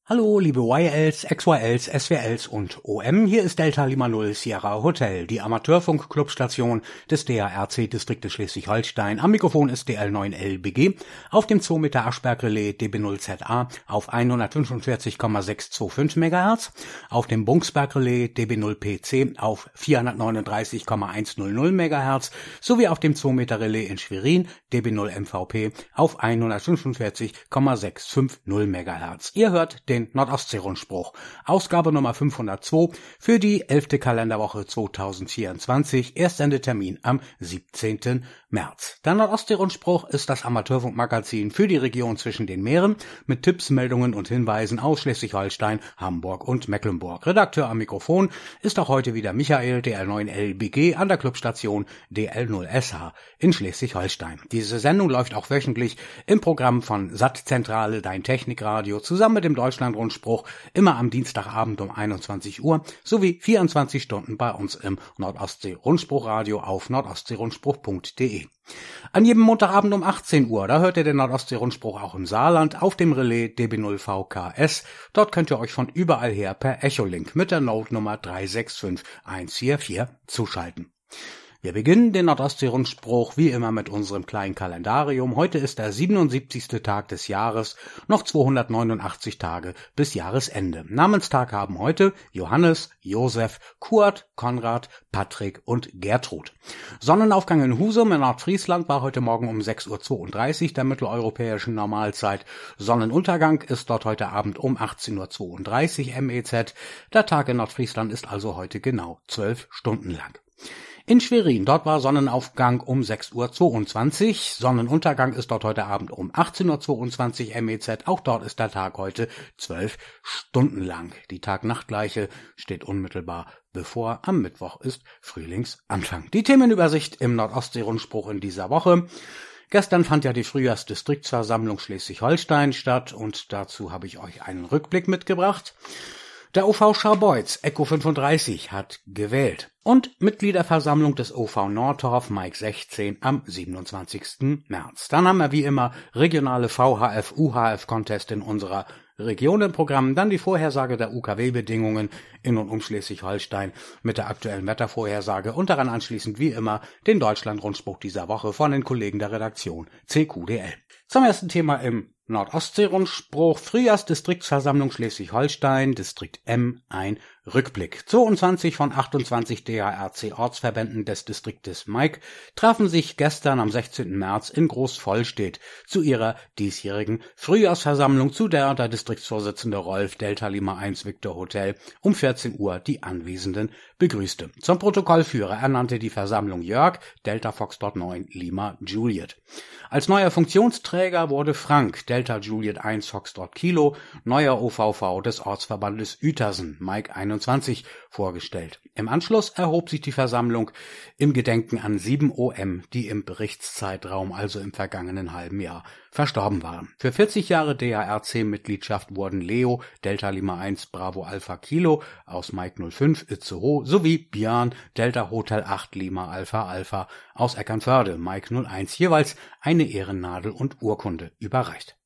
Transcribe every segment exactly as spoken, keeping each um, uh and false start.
Hallo, liebe Y Ls, X Y Ls, S W Ls und O M, hier ist Delta Lima Null Sierra Hotel, die Amateurfunk-Clubstation des D A R C-Distriktes Schleswig-Holstein. Am Mikrofon ist D L neun L B G, auf dem zwei Meter Aschberg-Relais D B null Z A auf hundertfünfundvierzig Komma sechshundertfünfundzwanzig Megahertz, auf dem Bungsberg-Relais D B null P C auf vierhundertneununddreißig Komma hundertzehn Megahertz sowie auf dem zwei Meter Relais in Schwerin D B null M V P auf hundertfünfundvierzig Komma sechshundertfünfzig Megahertz. Ihr hört den Nordostsee-Rundspruch, Ausgabe Nummer fünfhundertzwei für die elfte Kalenderwoche zweitausendvierundzwanzig, Erstsendetermin am siebzehnten März. Der Nordostsee-Rundspruch ist das Amateurfunkmagazin für die Region zwischen den Meeren mit Tipps, Meldungen und Hinweisen aus Schleswig-Holstein, Hamburg und Mecklenburg. Redakteur am Mikrofon ist auch heute wieder Michael, D L neun L B G, an der Clubstation D L null S H in Schleswig-Holstein. Diese Sendung läuft auch wöchentlich im Programm von Sattzentrale, dein Technikradio, zusammen mit dem Deutschland-Rundspruch, immer am Dienstagabend um einundzwanzig Uhr, sowie vierundzwanzig Stunden bei uns im Nordostsee-Rundspruchradio auf nordostseerundspruch punkt de. An jedem Montagabend um achtzehn Uhr, da hört ihr den Nordostsee-Rundspruch auch im Saarland auf dem Relais D B null V K S. Dort könnt ihr euch von überall her per Echolink mit der Node-Nummer drei sechs fünf eins vier vier zuschalten. Wir beginnen den Nordostsee-Rundspruch wie immer mit unserem kleinen Kalendarium. Heute ist der siebenundsiebzigste Tag des Jahres, noch zweihundertneunundachtzig Tage bis Jahresende. Namenstag haben heute Johannes, Josef, Kurt, Konrad, Patrick und Gertrud. Sonnenaufgang in Husum in Nordfriesland war heute Morgen um sechs Uhr zweiunddreißig der mitteleuropäischen Normalzeit. Sonnenuntergang ist dort heute Abend um achtzehn Uhr zweiunddreißig M E Z. Der Tag in Nordfriesland ist also heute genau zwölf Stunden lang. In Schwerin, dort war Sonnenaufgang um sechs Uhr zweiundzwanzig, Sonnenuntergang ist dort heute Abend um achtzehn Uhr zweiundzwanzig M E Z, auch dort ist der Tag heute zwölf Stunden lang. Die Tag-Nacht-Gleiche steht unmittelbar bevor, am Mittwoch ist Frühlingsanfang. Die Themenübersicht im Nordostsee-Rundspruch in dieser Woche. Gestern fand ja die Frühjahrsdistriktsversammlung Schleswig-Holstein statt und dazu habe ich euch einen Rückblick mitgebracht. Der O V Scharbeutz, Echo fünfunddreißig, hat gewählt. Und Mitgliederversammlung des O V Nordtorf, Mike sechzehn, am siebenundzwanzigsten März. Dann haben wir wie immer regionale V H F-U H F-Contest in unserer Region im Programm, dann die Vorhersage der U K W-Bedingungen in und um Schleswig-Holstein mit der aktuellen Wettervorhersage und daran anschließend wie immer den Deutschland-Rundspruch dieser Woche von den Kollegen der Redaktion C Q D L. Zum ersten Thema im Nordostsee-Rundspruch, Frühjahrsdistriktsversammlung Schleswig-Holstein, Distrikt M, ein Rückblick. zweiundzwanzig von achtundzwanzig D A R C-Ortsverbänden des Distriktes Mike trafen sich gestern am sechzehnten März in Großvollstedt zu ihrer diesjährigen Frühjahrsversammlung, zu der der Distriktsvorsitzende Rolf Delta Lima eins Victor Hotel um vierzehn Uhr die Anwesenden begrüßte. Zum Protokollführer ernannte die Versammlung Jörg Delta Foxtrot neun Lima Juliet. Als neuer Funktionsträger wurde Frank Delta Juliet eins Foxtrot Kilo, neuer O V V des Ortsverbandes Uetersen, Mike einundzwanzig, vorgestellt. Im Anschluss erhob sich die Versammlung im Gedenken an sieben O M, die im Berichtszeitraum, also im vergangenen halben Jahr, verstorben waren. Für vierzig Jahre D A R C-Mitgliedschaft wurden Leo Delta Lima eins Bravo Alpha Kilo aus Mike null fünf Itzehoe sowie Björn Delta Hotel acht Lima Alpha Alpha aus Eckernförde Mike null eins jeweils eine Ehrennadel und Urkunde überreicht.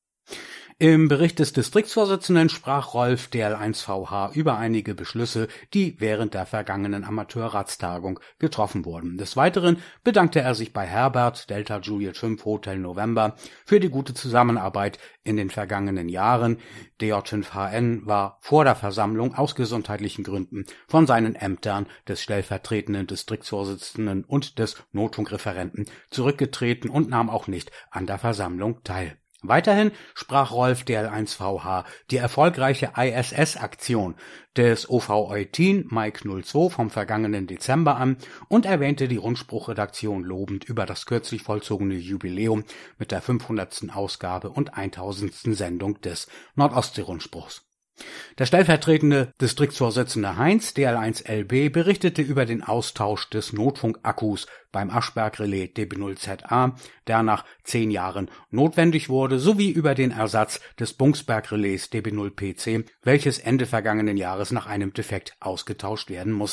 Im Bericht des Distriktsvorsitzenden sprach Rolf D L eins V H über einige Beschlüsse, die während der vergangenen Amateurratstagung getroffen wurden. Des Weiteren bedankte er sich bei Herbert Delta Juliet fünf Hotel November für die gute Zusammenarbeit in den vergangenen Jahren. D J fünf H N war vor der Versammlung aus gesundheitlichen Gründen von seinen Ämtern des stellvertretenden Distriktsvorsitzenden und des Notfunkreferenten zurückgetreten und nahm auch nicht an der Versammlung teil. Weiterhin sprach Rolf D L eins V H die erfolgreiche I S S-Aktion des O V Eutin Mike null zwei vom vergangenen Dezember an und erwähnte die Rundspruchredaktion lobend über das kürzlich vollzogene Jubiläum mit der fünfhundertsten Ausgabe und tausendsten Sendung des Nordostsee-Rundspruchs. Der stellvertretende Distriktsvorsitzende Heinz D L eins L B berichtete über den Austausch des Notfunkakkus beim Aschberg-Relais D B null Z A, der nach zehn Jahren notwendig wurde, sowie über den Ersatz des Bungsberg-Relais D B null P C, welches Ende vergangenen Jahres nach einem Defekt ausgetauscht werden musste.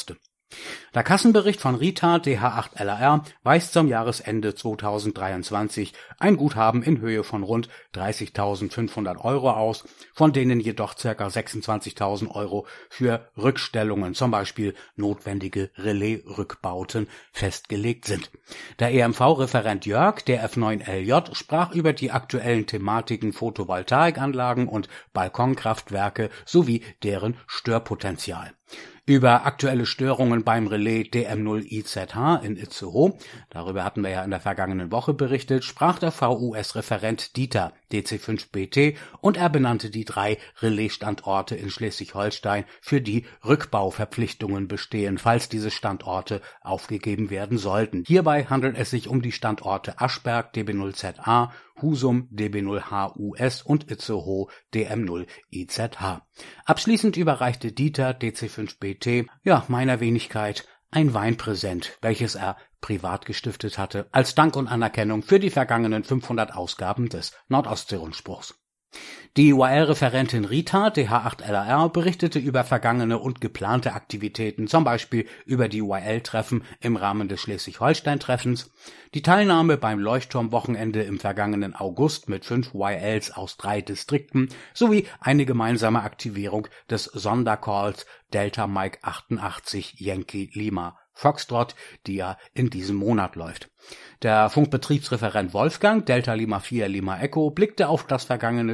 Der Kassenbericht von Rita D H acht L A R weist zum Jahresende zweitausenddreiundzwanzig ein Guthaben in Höhe von rund dreißigtausendfünfhundert Euro aus, von denen jedoch ca. sechsundzwanzigtausend Euro für Rückstellungen, zum Beispiel notwendige Relais-Rückbauten, festgelegt sind. Der E M V-Referent Jörg, der F neun L J, sprach über die aktuellen Thematiken Photovoltaikanlagen und Balkonkraftwerke sowie deren Störpotenzial. Über aktuelle Störungen beim Relais D M null I Z H in Itzehoe, darüber hatten wir ja in der vergangenen Woche berichtet, sprach der V U S-Referent Dieter D C fünf B T und er benannte die drei Relaisstandorte in Schleswig-Holstein, für die Rückbauverpflichtungen bestehen, falls diese Standorte aufgegeben werden sollten. Hierbei handelt es sich um die Standorte Aschberg D B null Z A, Husum D B null H U S und Itzehoe D M null I Z H. Abschließend überreichte Dieter D C fünf B T, ja, meiner Wenigkeit, ein Weinpräsent, welches er privat gestiftet hatte, als Dank und Anerkennung für die vergangenen fünfhundert Ausgaben des Nordostsee-Rundspruchs. Die U A L-Referentin Rita D H acht L A R berichtete über vergangene und geplante Aktivitäten, zum Beispiel über die U A L-Treffen im Rahmen des Schleswig-Holstein-Treffens, die Teilnahme beim Leuchtturmwochenende im vergangenen August mit fünf U A Ls aus drei Distrikten sowie eine gemeinsame Aktivierung des Sondercalls Delta Mike achtundachtzig Yankee Lima Foxtrot, die ja in diesem Monat läuft. Der Funkbetriebsreferent Wolfgang Delta Lima vier Lima Echo blickte auf das vergangene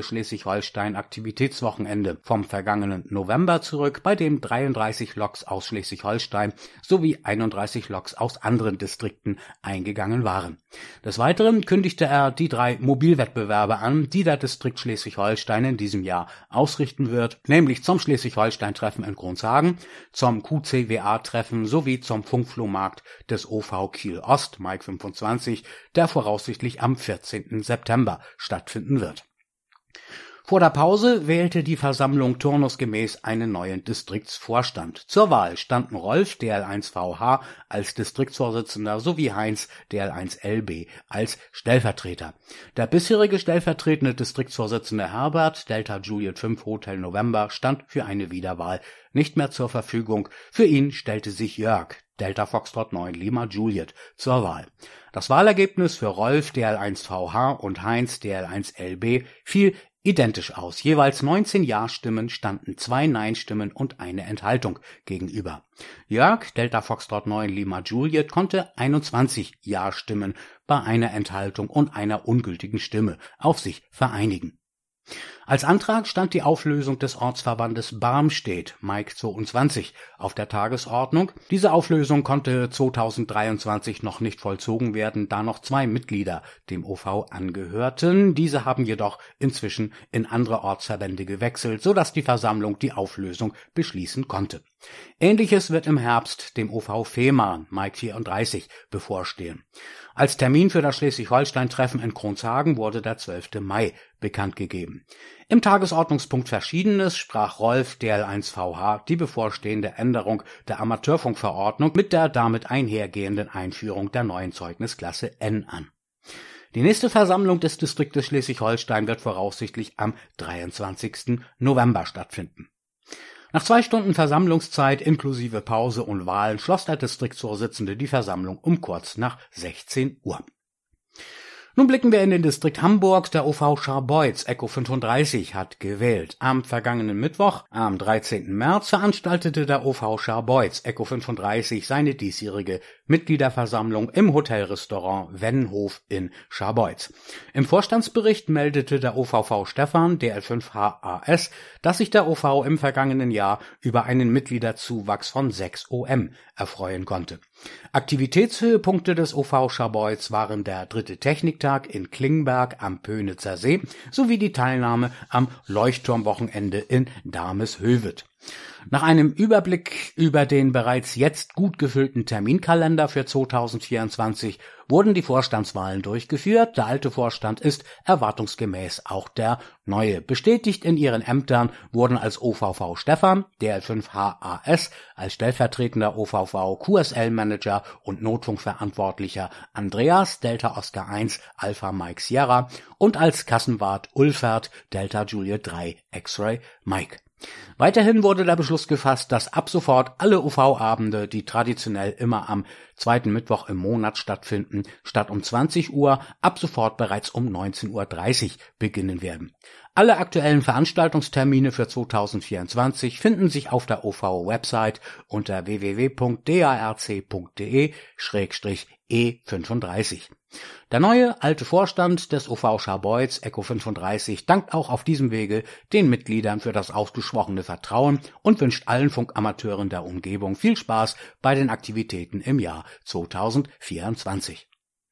Schleswig-Holstein-Aktivitätswochenende vom vergangenen November zurück, bei dem dreiunddreißig Loks aus Schleswig-Holstein sowie einunddreißig Loks aus anderen Distrikten eingegangen waren. Des Weiteren kündigte er die drei Mobilwettbewerbe an, die der Distrikt Schleswig-Holstein in diesem Jahr ausrichten wird, nämlich zum Schleswig-Holstein-Treffen in Kronshagen, zum Q C W A-Treffen sowie zum Funkflohmarkt des O V Kiel Ost, Mike fünfundzwanzig, der voraussichtlich am vierzehnten September stattfinden wird. Vor der Pause wählte die Versammlung turnusgemäß einen neuen Distriktsvorstand. Zur Wahl standen Rolf D L eins V H als Distriktsvorsitzender sowie Heinz D L eins L B als Stellvertreter. Der bisherige stellvertretende Distriktsvorsitzende Herbert Delta Juliet fünf Hotel November stand für eine Wiederwahl nicht mehr zur Verfügung. Für ihn stellte sich Jörg Delta Foxtrot neun Lima Juliet zur Wahl. Das Wahlergebnis für Rolf D L eins V H und Heinz D L eins L B fiel identisch aus. Jeweils neunzehn Ja-Stimmen standen zwei Nein-Stimmen und eine Enthaltung gegenüber. Jörg Delta Foxtrot neun Lima Juliet konnte einundzwanzig Ja-Stimmen bei einer Enthaltung und einer ungültigen Stimme auf sich vereinigen. Als Antrag stand die Auflösung des Ortsverbandes Barmstedt, Mike zweiundzwanzig, auf der Tagesordnung. Diese Auflösung konnte zweitausenddreiundzwanzig noch nicht vollzogen werden, da noch zwei Mitglieder dem O V angehörten. Diese haben jedoch inzwischen in andere Ortsverbände gewechselt, sodass die Versammlung die Auflösung beschließen konnte. Ähnliches wird im Herbst dem O V Fehmarn, Mike vierunddreißig, bevorstehen. Als Termin für das Schleswig-Holstein-Treffen in Kronshagen wurde der zwölfte Mai bekannt gegeben. Im Tagesordnungspunkt Verschiedenes sprach Rolf D L eins V H die bevorstehende Änderung der Amateurfunkverordnung mit der damit einhergehenden Einführung der neuen Zeugnisklasse N an. Die nächste Versammlung des Distriktes Schleswig-Holstein wird voraussichtlich am dreiundzwanzigsten November stattfinden. Nach zwei Stunden Versammlungszeit inklusive Pause und Wahlen schloss der Distriktsvorsitzende die Versammlung um kurz nach sechzehn Uhr. Nun blicken wir in den Distrikt Hamburg. Der O V Scharbeutz Echo fünfunddreißig hat gewählt. Am vergangenen Mittwoch, am dreizehnten März, veranstaltete der O V Scharbeutz Echo fünfunddreißig seine diesjährige Mitgliederversammlung im Hotelrestaurant Wennenhof in Scharbeutz. Im Vorstandsbericht meldete der O V V Stefan D L fünf H A S, dass sich der O V im vergangenen Jahr über einen Mitgliederzuwachs von sechs O M erfreuen konnte. Aktivitätshöhepunkte des O V Scharbeutz waren der dritte Techniktag in Klingenberg am Pönitzer See sowie die Teilnahme am Leuchtturmwochenende in Dameshövet. Nach einem Überblick über den bereits jetzt gut gefüllten Terminkalender für zweitausendvierundzwanzig wurden die Vorstandswahlen durchgeführt. Der alte Vorstand ist erwartungsgemäß auch der neue. Bestätigt in ihren Ämtern wurden als O V V Stefan, D L fünf H A S, als stellvertretender O V V Q S L-Manager und Notfunkverantwortlicher Andreas, Delta Oscar eins, Alpha Mike Sierra und als Kassenwart Ulfert, Delta Juliet drei, X-Ray Mike. Weiterhin wurde der Beschluss gefasst, dass ab sofort alle U V-Abende, die traditionell immer am zweiten Mittwoch im Monat stattfinden, statt um zwanzig Uhr ab sofort bereits um neunzehn Uhr dreißig beginnen werden. Alle aktuellen Veranstaltungstermine für zweitausendvierundzwanzig finden sich auf der O V-Website unter w w w punkt d a r c punkt d e schrägstrich e fünfunddreißig. Der neue alte Vorstand des O V Scharbeutz Echo fünfunddreißig dankt auch auf diesem Wege den Mitgliedern für das ausgesprochene Vertrauen und wünscht allen Funkamateuren der Umgebung viel Spaß bei den Aktivitäten im Jahr zweitausendvierundzwanzig.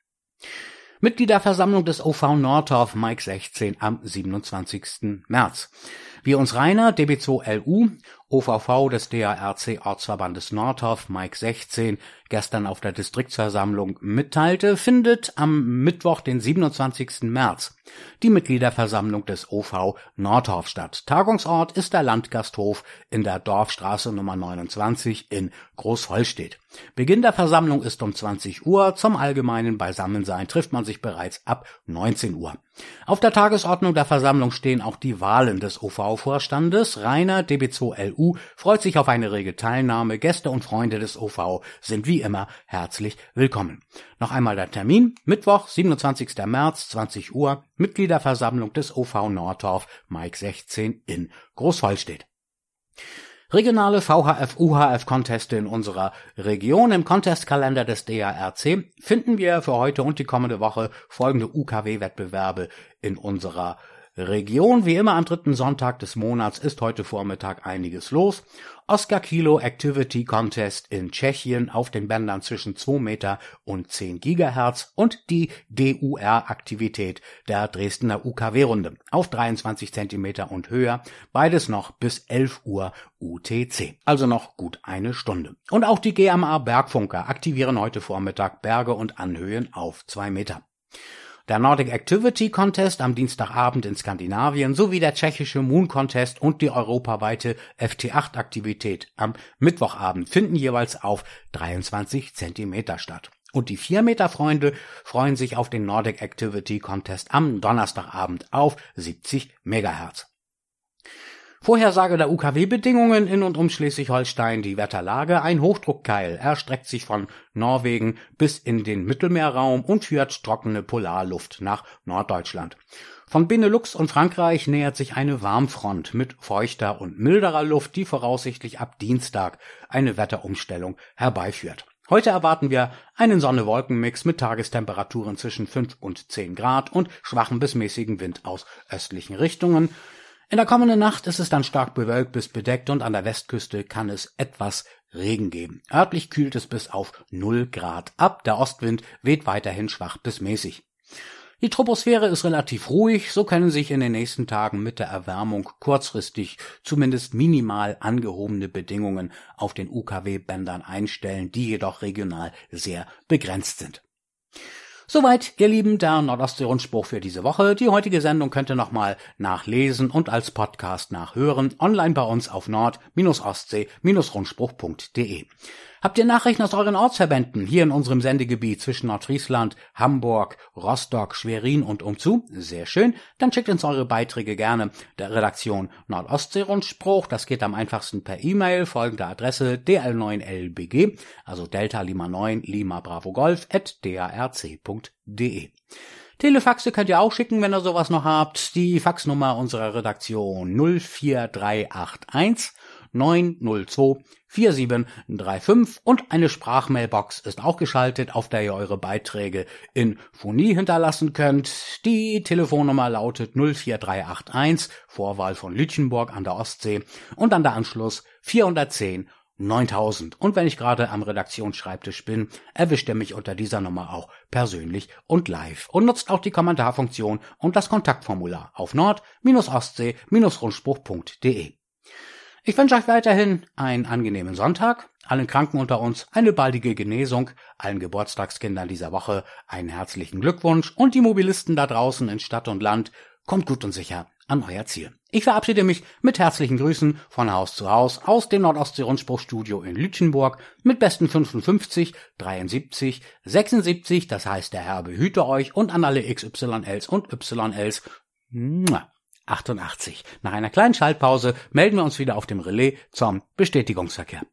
Mitgliederversammlung des O V Nordorf Mike sechzehn am siebenundzwanzigsten März. Wie uns Rainer, D B zwei L U, O V V des D A R C Ortsverbandes Nordorf Mike sechzehn gestern auf der Distriktsversammlung mitteilte, findet am Mittwoch, den siebenundzwanzigsten März, die Mitgliederversammlung des O V Nordorf statt. Tagungsort ist der Landgasthof in der Dorfstraße Nummer neunundzwanzig in Großholstedt. Beginn der Versammlung ist um zwanzig Uhr, zum allgemeinen Beisammensein trifft man sich bereits ab neunzehn Uhr. Auf der Tagesordnung der Versammlung stehen auch die Wahlen des O V-Vorstandes. Rainer, D B zwei L U, freut sich auf eine rege Teilnahme. Gäste und Freunde des O V sind wie immer herzlich willkommen. Noch einmal der Termin: Mittwoch, siebenundzwanzigsten März, zwanzig Uhr, Mitgliederversammlung des O V Nordorf Mike sechzehn in Großholstedt. Regionale V H F-U H F-Conteste in unserer Region. Im Contestkalender des D A R C finden wir für heute und die kommende Woche folgende U K W-Wettbewerbe in unserer Region. Wie immer am dritten Sonntag des Monats ist heute Vormittag einiges los. Oscar Kilo Activity Contest in Tschechien auf den Bändern zwischen zwei Meter und zehn Gigahertz und die D U R-Aktivität der Dresdner U K W-Runde auf dreiundzwanzig Zentimeter und höher, beides noch bis elf Uhr U T C, also noch gut eine Stunde. Und auch die G M A Bergfunker aktivieren heute Vormittag Berge und Anhöhen auf zwei Meter. Der Nordic Activity Contest am Dienstagabend in Skandinavien sowie der tschechische Moon Contest und die europaweite F T acht Aktivität am Mittwochabend finden jeweils auf dreiundzwanzig Zentimeter statt. Und die vier Meter Freunde freuen sich auf den Nordic Activity Contest am Donnerstagabend auf siebzig Megahertz. Vorhersage der U K W-Bedingungen in und um Schleswig-Holstein, die Wetterlage: ein Hochdruckkeil erstreckt sich von Norwegen bis in den Mittelmeerraum und führt trockene Polarluft nach Norddeutschland. Von Benelux und Frankreich nähert sich eine Warmfront mit feuchter und milderer Luft, die voraussichtlich ab Dienstag eine Wetterumstellung herbeiführt. Heute erwarten wir einen Sonne-Wolken-Mix mit Tagestemperaturen zwischen fünf und zehn Grad und schwachem bis mäßigen Wind aus östlichen Richtungen. In der kommenden Nacht ist es dann stark bewölkt bis bedeckt und an der Westküste kann es etwas Regen geben. Örtlich kühlt es bis auf null Grad ab. Der Ostwind weht weiterhin schwach bis mäßig. Die Troposphäre ist relativ ruhig, so können sich in den nächsten Tagen mit der Erwärmung kurzfristig zumindest minimal angehobene Bedingungen auf den U K W-Bändern einstellen, die jedoch regional sehr begrenzt sind. Soweit, ihr Lieben, der Nordostsee-Rundspruch für diese Woche. Die heutige Sendung könnt ihr nochmal nachlesen und als Podcast nachhören, online bei uns auf nord ostsee rundspruch punkt d e. Habt ihr Nachrichten aus euren Ortsverbänden hier in unserem Sendegebiet zwischen Nordfriesland, Hamburg, Rostock, Schwerin und umzu? Sehr schön. Dann schickt uns eure Beiträge gerne der Redaktion Nordostsee-Rundspruch. Das geht am einfachsten per E-Mail. Folgende Adresse: d l neun l b g, also Delta Lima neun Lima Bravo Golf at d a r c punkt d e. Telefaxe könnt ihr auch schicken, wenn ihr sowas noch habt. Die Faxnummer unserer Redaktion null vier drei acht eins neun null zwei vier sieben drei fünf und eine Sprachmailbox ist auch geschaltet, auf der ihr eure Beiträge in Phonie hinterlassen könnt. Die Telefonnummer lautet null vier drei acht eins, Vorwahl von Lütchenburg an der Ostsee und dann der Anschluss vierhundertzehn neuntausend. Und wenn ich gerade am Redaktionsschreibtisch bin, erwischt ihr mich unter dieser Nummer auch persönlich und live und nutzt auch die Kommentarfunktion und das Kontaktformular auf nord ostsee rundspruch punkt d e. Ich wünsche euch weiterhin einen angenehmen Sonntag, allen Kranken unter uns eine baldige Genesung, allen Geburtstagskindern dieser Woche einen herzlichen Glückwunsch und die Mobilisten da draußen in Stadt und Land, kommt gut und sicher an euer Ziel. Ich verabschiede mich mit herzlichen Grüßen von Haus zu Haus aus dem Nordostsee-Rundspruchstudio in Lütchenburg mit besten fünfundfünfzig, dreiundsiebzig, sechsundsiebzig, das heißt der Herr behüte euch, und an alle X Y Ls und Y Ls. achtundachtzig. Nach einer kleinen Schaltpause melden wir uns wieder auf dem Relais zum Bestätigungsverkehr.